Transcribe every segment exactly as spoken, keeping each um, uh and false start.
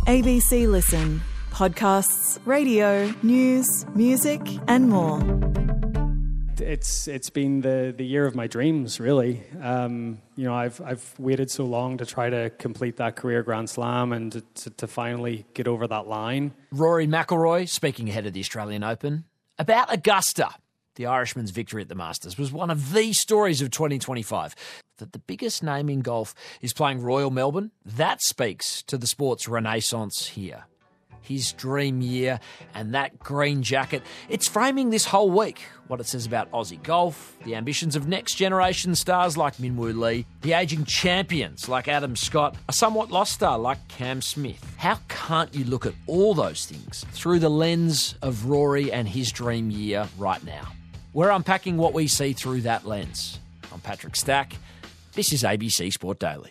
A B C Listen. Podcasts, radio, news, music and more. It's it's been the, the year of my dreams, really. Um, you know, I've I've waited so long to try to complete that career Grand Slam and to, to, to finally get over that line. Rory McIlroy speaking ahead of the Australian Open about Augusta. The Irishman's victory at the Masters was one of the stories of twenty twenty-five. That the biggest name in golf is playing Royal Melbourne, that speaks to the sport's renaissance here. His dream year and that green jacket, it's framing this whole week. What it says about Aussie golf, the ambitions of next generation stars like Minwoo Lee, the ageing champions like Adam Scott, a somewhat lost star like Cam Smith. How can't you look at all those things through the lens of Rory and his dream year right now? We're unpacking what we see through that lens. I'm Patrick Stack. This is A B C Sport Daily.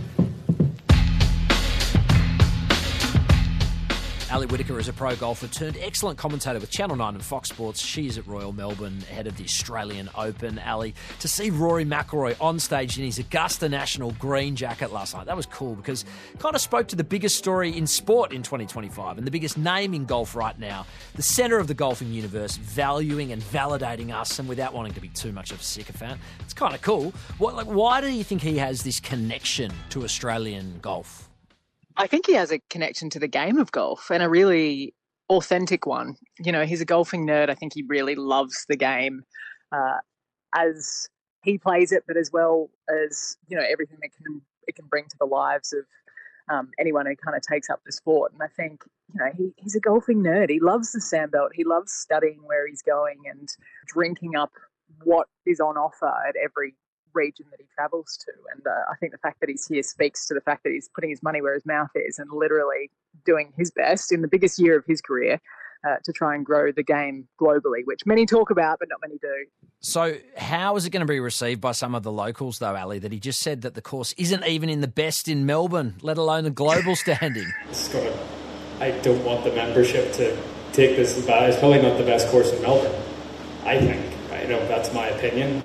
Ali Whitaker is a pro golfer turned excellent commentator with Channel nine and Fox Sports. She is at Royal Melbourne ahead of the Australian Open. Ali, to see Rory McIlroy on stage in his Augusta National green jacket last night, that was cool because it kind of spoke to the biggest story in sport in twenty twenty-five and the biggest name in golf right now, the centre of the golfing universe, valuing and validating us and without wanting to be too much of a sycophant. It's kind of cool. What, like, why do you think he has this connection to Australian golf? I think he has a connection to the game of golf and a really authentic one. You know, he's a golfing nerd. I think he really loves the game uh, as he plays it, but as well as, you know, everything that can it can bring to the lives of um, anyone who kind of takes up the sport. And I think, you know, he, he's a golfing nerd. He loves the sandbelt. He loves studying where he's going and drinking up what is on offer at every region that he travels to. And uh, I think the fact that he's here speaks to the fact that he's putting his money where his mouth is and literally doing his best in the biggest year of his career uh, to try and grow the game globally, which many talk about, but not many do. So how is it going to be received by some of the locals, though, Ali, that he just said that the course isn't even in the best in Melbourne, let alone the global standing? Scott, I don't want the membership to take this as bad. It's probably not the best course in Melbourne, I think. You know, that's my opinion.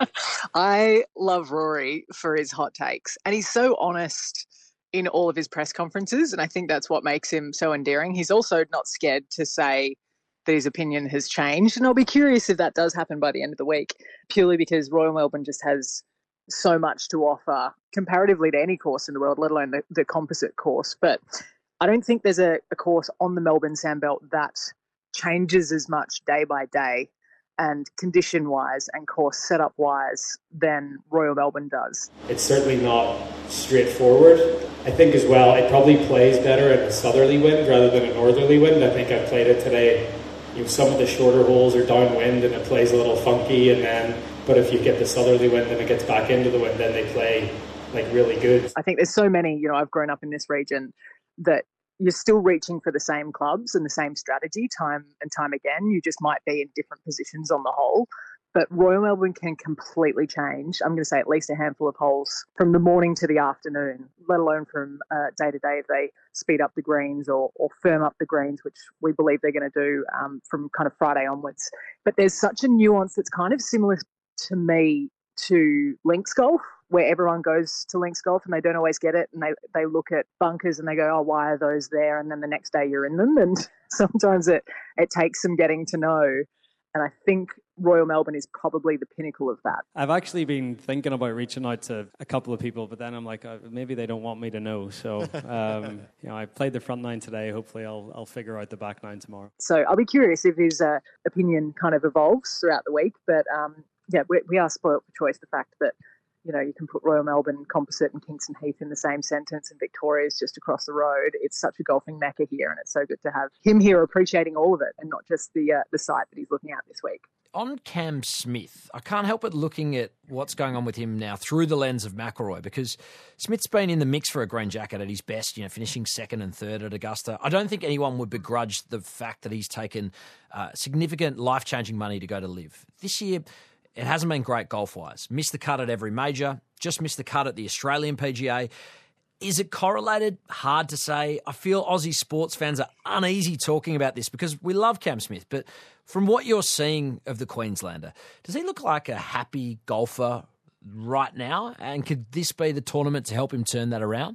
I love Rory for his hot takes, and he's so honest in all of his press conferences, and I think that's what makes him so endearing. He's also not scared to say that his opinion has changed, and I'll be curious if that does happen by the end of the week, purely because Royal Melbourne just has so much to offer comparatively to any course in the world, let alone the, the composite course. But I don't think there's a, a course on the Melbourne Sandbelt that changes as much day by day and condition-wise and course setup-wise than Royal Melbourne does. It's certainly not straightforward. I think as well, it probably plays better in a southerly wind rather than a northerly wind. I think I played it today. You know, some of the shorter holes are downwind and it plays a little funky, and then, but if you get the southerly wind and it gets back into the wind, then they play like really good. I think there's so many, you know, I've grown up in this region that you're still reaching for the same clubs and the same strategy time and time again. You just might be in different positions on the hole. But Royal Melbourne can completely change. I'm going to say at least a handful of holes from the morning to the afternoon, let alone from uh, day to day if they speed up the greens or, or firm up the greens, which we believe they're going to do um, from kind of Friday onwards. But there's such a nuance that's kind of similar to me to links golf, where everyone goes to links golf and they don't always get it, and they, they look at bunkers and they go, oh, why are those there? And then the next day you're in them, and sometimes it, it takes some getting to know. And I think Royal Melbourne is probably the pinnacle of that. I've actually been thinking about reaching out to a couple of people, but then I'm like, uh, maybe they don't want me to know. So, um, you know, I played the front nine today. Hopefully I'll I'll figure out the back nine tomorrow. So I'll be curious if his uh, opinion kind of evolves throughout the week. But um, yeah, we, we are spoilt for choice. The fact that, you know, you can put Royal Melbourne, Composite and Kingston Heath in the same sentence, and Victoria's just across the road. It's such a golfing mecca here, and it's so good to have him here appreciating all of it and not just the uh, the site that he's looking at this week. On Cam Smith, I can't help but looking at what's going on with him now through the lens of McIlroy, because Smith's been in the mix for a green jacket at his best, you know, finishing second and third at Augusta. I don't think anyone would begrudge the fact that he's taken uh, significant life-changing money to go to live. This year, it hasn't been great golf-wise. Missed the cut at every major, just missed the cut at the Australian P G A. Is it correlated? Hard to say. I feel Aussie sports fans are uneasy talking about this because we love Cam Smith, but from what you're seeing of the Queenslander, does he look like a happy golfer right now? And could this be the tournament to help him turn that around?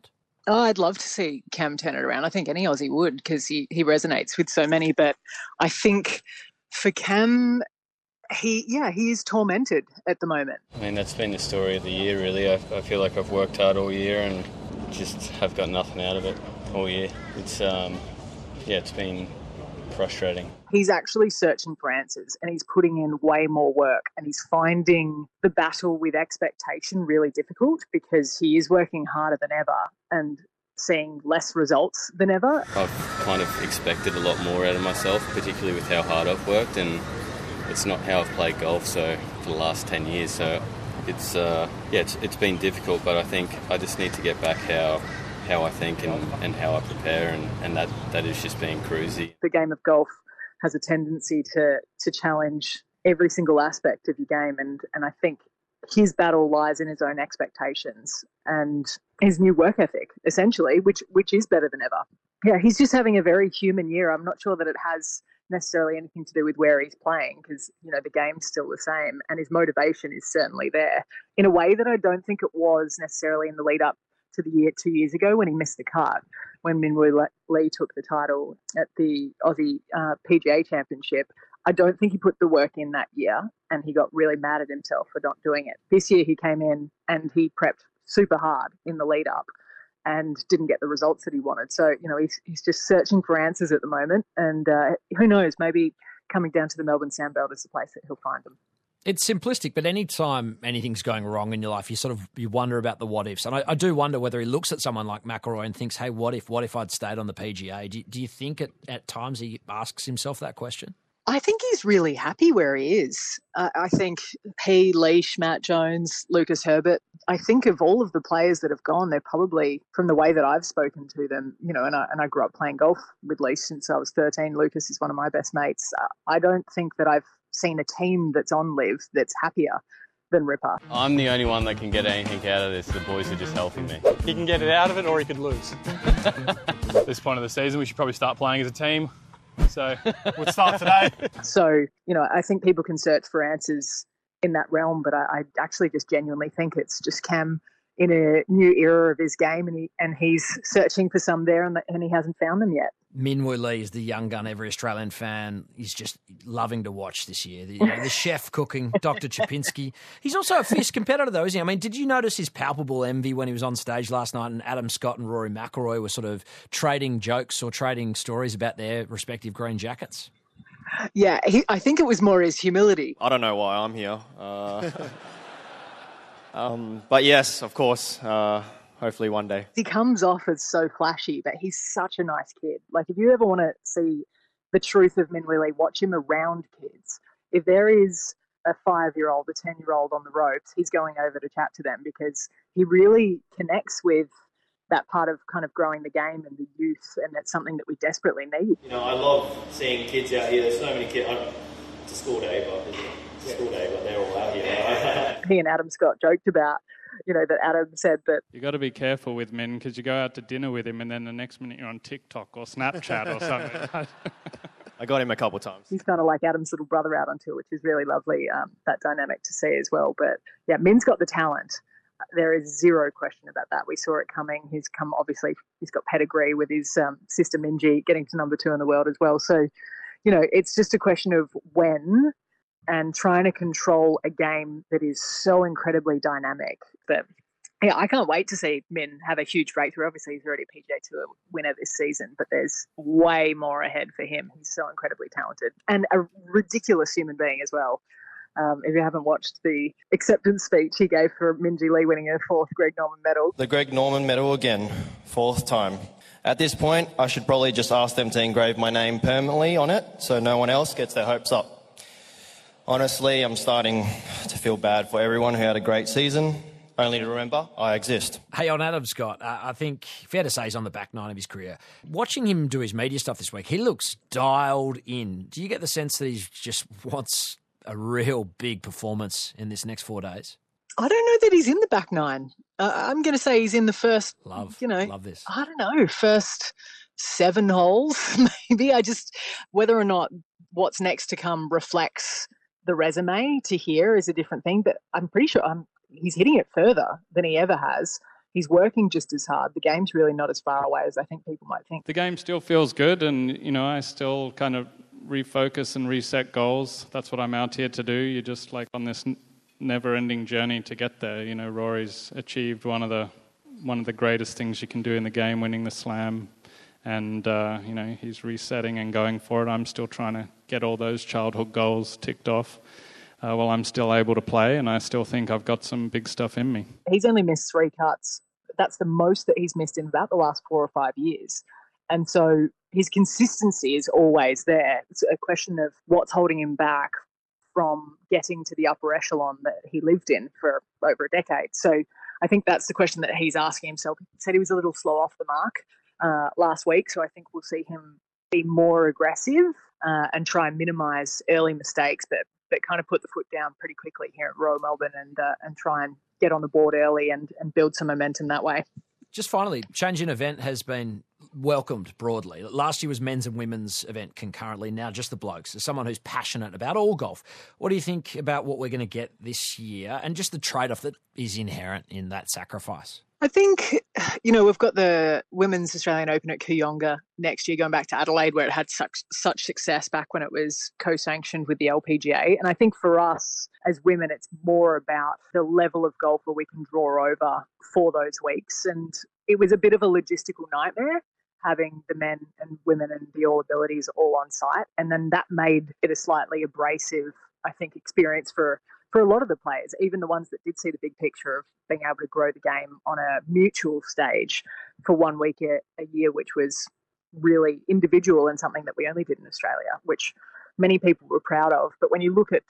Oh, I'd love to see Cam turn it around. I think any Aussie would, because he, he resonates with so many. But I think for Cam, he yeah, he is tormented at the moment. I mean, that's been the story of the year, really. I, I feel like I've worked hard all year and just have got nothing out of it all year. It's um, yeah, it's been frustrating. He's actually searching for answers, and he's putting in way more work, and he's finding the battle with expectation really difficult because he is working harder than ever and seeing less results than ever. I've kind of expected a lot more out of myself, particularly with how hard I've worked, and it's not how I've played golf so for the last ten years. So it's uh, yeah, it's, it's been difficult, but I think I just need to get back how how I think and, and how I prepare, and, and that, that is just being cruisy. The game of golf has a tendency to to challenge every single aspect of your game, and, and I think his battle lies in his own expectations and his new work ethic, essentially, which which is better than ever. Yeah, he's just having a very human year. I'm not sure that it has necessarily anything to do with where he's playing because, you know, the game's still the same and his motivation is certainly there in a way that I don't think it was necessarily in the lead up to the year two years ago when he missed the cut, when Minwoo Lee took the title at the Aussie uh, P G A Championship. I don't think he put the work in that year and he got really mad at himself for not doing it. This year he came in and he prepped super hard in the lead up and didn't get the results that he wanted. So, you know, he's he's just searching for answers at the moment, and uh, who knows, maybe coming down to the Melbourne Sandbelt is the place that he'll find them. It's simplistic, but any time anything's going wrong in your life, you sort of you wonder about the what ifs. And I, I do wonder whether he looks at someone like McIlroy and thinks, hey, what if, what if I'd stayed on the P G A? Do, do you think at, at times he asks himself that question? I think he's really happy where he is. Uh, I think he, Leash, Matt Jones, Lucas Herbert, I think of all of the players that have gone, they're probably, from the way that I've spoken to them, you know, and I, and I grew up playing golf with Leash since I was thirteen. Lucas is one of my best mates. Uh, I don't think that I've seen a team that's on Live that's happier than Ripper. I'm the only one that can get anything out of this. The boys are just helping me. He can get it out of it or he could lose. At this point of the season, we should probably start playing as a team. So we'll start today. So, you know, I think people can search for answers in that realm, but I, I actually just genuinely think it's just Cam in a new era of his game, and he and he's searching for some there, and, and he hasn't found them yet. Minwoo Lee is the young gun every Australian fan is just loving to watch this year. The, you know, the chef cooking, Doctor Chapinski. He's also a fierce competitor, though, isn't he? I mean, did you notice his palpable envy when he was on stage last night and Adam Scott and Rory McIlroy were sort of trading jokes or trading stories about their respective green jackets? Yeah, he, I think it was more his humility. I don't know why I'm here. Uh, um, but yes, of course, uh, hopefully one day. He comes off as so flashy, but he's such a nice kid. Like, if you ever want to see the truth of Minwoo Lee, watch him around kids. If there is a five-year-old, a ten-year-old on the ropes, he's going over to chat to them because he really connects with that part of kind of growing the game and the youth, and that's something that we desperately need. You know, I love seeing kids out here. There's so many kids. I'm, it's a school day, but it's a school day, but they're all out here. He and Adam Scott joked about, you know, that Adam said that you got to be careful with Min because you go out to dinner with him and then the next minute you're on TikTok or Snapchat or something. I got him a couple of times. He's kind of like Adam's little brother out on tour, which is really lovely, um, that dynamic to see as well. But yeah, Min's got the talent. There is zero question about that. We saw it coming. He's come, obviously, he's got pedigree with his um, sister Minjee getting to number two in the world as well. So, you know, it's just a question of when and trying to control a game that is so incredibly dynamic. But yeah, I can't wait to see Min have a huge breakthrough. Obviously, he's already a P G A Tour winner this season, but there's way more ahead for him. He's so incredibly talented and a ridiculous human being as well. Um, if you haven't watched the acceptance speech he gave for Minjee Lee winning her fourth Greg Norman medal. The Greg Norman medal again, fourth time. At this point, I should probably just ask them to engrave my name permanently on it so no one else gets their hopes up. Honestly, I'm starting to feel bad for everyone who had a great season, only to remember I exist. Hey, on Adam Scott, uh, I think fair to say he's on the back nine of his career. Watching him do his media stuff this week, he looks dialed in. Do you get the sense that he just wants a real big performance in this next four days? I don't know that he's in the back nine. Uh, I'm going to say he's in the first, love, you know, love this. I don't know, first seven holes, maybe. I just, whether or not what's next to come reflects the resume to here is a different thing, but I'm pretty sure I'm, he's hitting it further than he ever has. he's working just as hard. The game's really not as far away as I think people might think. The game still feels good, and, you know, I still kind of refocus and reset goals. That's what I'm out here to do. You're just like on this never-ending journey to get there. You know, Rory's achieved one of the one of the greatest things you can do in the game, winning the slam. And, uh, you know, he's resetting and going for it. I'm still trying to get all those childhood goals ticked off uh, while I'm still able to play, and I still think I've got some big stuff in me. He's only missed three cuts. That's the most that he's missed in about the last four or five years. And so his consistency is always there. It's a question of what's holding him back from getting to the upper echelon that he lived in for over a decade. So I think that's the question that he's asking himself. He said he was a little slow off the mark uh, last week, so I think we'll see him be more aggressive uh, and try and minimise early mistakes, but but kind of put the foot down pretty quickly here at Royal Melbourne and uh, and try and get on the board early and, and build some momentum that way. Just finally, change in event has been welcomed broadly. Last year was men's and women's event concurrently, now just the blokes. As someone who's passionate about all golf, what do you think about what we're going to get this year and just the trade-off that is inherent in that sacrifice? I think, you know, we've got the Women's Australian Open at Kooyonga next year, going back to Adelaide, where it had such such success back when it was co-sanctioned with the L P G A. And I think for us as women, it's more about the level of golf where we can draw over for those weeks. And it was a bit of a logistical nightmare having the men and women and the All Abilities all on site. And then that made it a slightly abrasive, I think, experience for for a lot of the players, even the ones that did see the big picture of being able to grow the game on a mutual stage for one week a, a year, which was really individual and something that we only did in Australia, which many people were proud of. But when you look at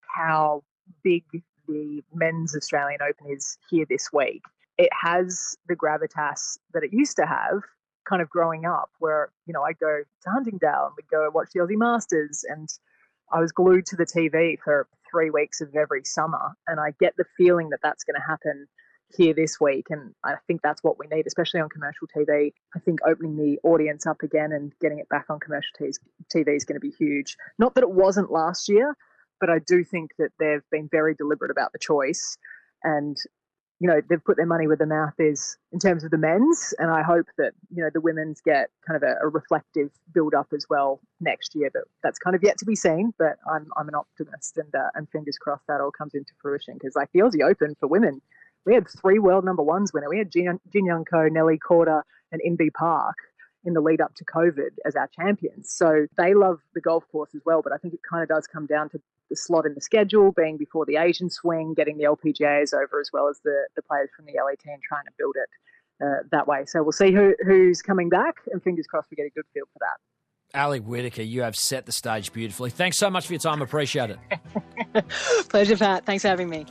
how big the Men's Australian Open is here this week, it has the gravitas that it used to have kind of growing up, where, you know, I'd go to Huntingdale and we'd go watch the Aussie Masters, and I was glued to the T V for three weeks of every summer, and I get the feeling that that's going to happen here this week, and I think that's what we need, especially on commercial T V. I think opening the audience up again and getting it back on commercial T V is going to be huge. Not that it wasn't last year, but I do think that they've been very deliberate about the choice, and, you know, they've put their money where their mouth is in terms of the men's, and I hope that, you know, the women's get kind of a, a reflective build-up as well next year, but that's kind of yet to be seen. But I'm I'm an optimist, and uh, and fingers crossed that all comes into fruition, because, like, the Aussie Open for women, we had three world number ones winner. We had Jin, Jin Young Ko, Nelly Korda, and Inbee Park in the lead up to COVID as our champions. So they love the golf course as well, but I think it kind of does come down to the slot in the schedule being before the Asian swing, getting the L P G As over, as well as the, the players from the L A T, and trying to build it uh, that way. So we'll see who who's coming back, and fingers crossed we get a good feel for that. Ali Whitaker, you have set the stage beautifully. Thanks so much for your time. Appreciate it. Pleasure, Pat. Thanks for having me.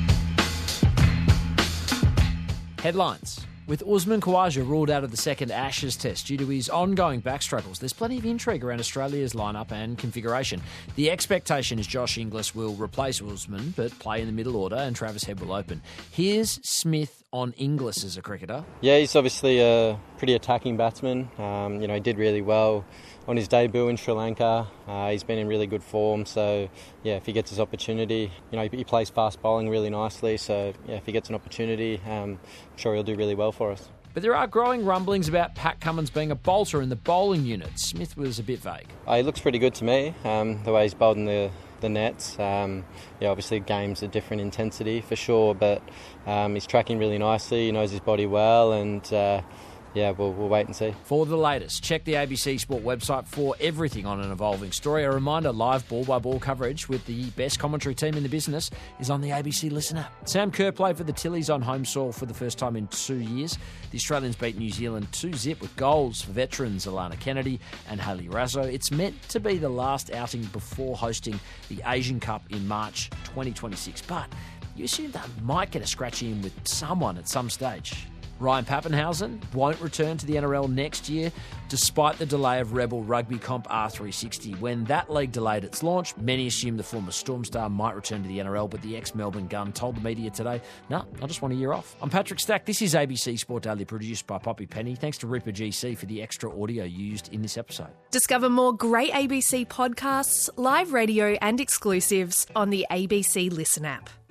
Headlines. With Usman Khawaja ruled out of the second Ashes test due to his ongoing back struggles, there's plenty of intrigue around Australia's lineup and configuration. The expectation is Josh Inglis will replace Usman but play in the middle order, and Travis Head will open. Here's Smith on Inglis as a cricketer. Yeah, he's obviously a pretty attacking batsman. Um, you know, he did really well on his debut in Sri Lanka. Uh, he's been in really good form, so yeah, if he gets his opportunity, you know, he, he plays fast bowling really nicely, so yeah, if he gets an opportunity, um, I'm sure he'll do really well for us. But there are growing rumblings about Pat Cummins being a bolter in the bowling unit. Smith was a bit vague. Uh, he looks pretty good to me, um, the way he's bowled in the, the nets. Um, yeah, obviously games are different intensity for sure, but um, he's tracking really nicely, he knows his body well, and uh, yeah, we'll, we'll wait and see. For the latest, check the A B C Sport website for everything on an evolving story. A reminder, live ball-by-ball coverage with the best commentary team in the business is on the A B C Listen app. Sam Kerr played for the Tillies on home soil for the first time in two years. The Australians beat New Zealand two zip with goals for veterans Alana Kennedy and Hayley Raso. It's meant to be the last outing before hosting the Asian Cup in March twenty twenty-six, but you assume they might get a scratch in with someone at some stage. Ryan Pappenhausen won't return to the N R L next year, despite the delay of Rebel Rugby Comp R three sixty. When that league delayed its launch, many assumed the former Storm star might return to the N R L, but the ex-Melbourne gun told the media today, no, I just want a year off. I'm Patrick Stack. This is A B C Sport Daily, produced by Poppy Penny. Thanks to Ripper G C for the extra audio used in this episode. Discover more great A B C podcasts, live radio and exclusives on the A B C Listen app.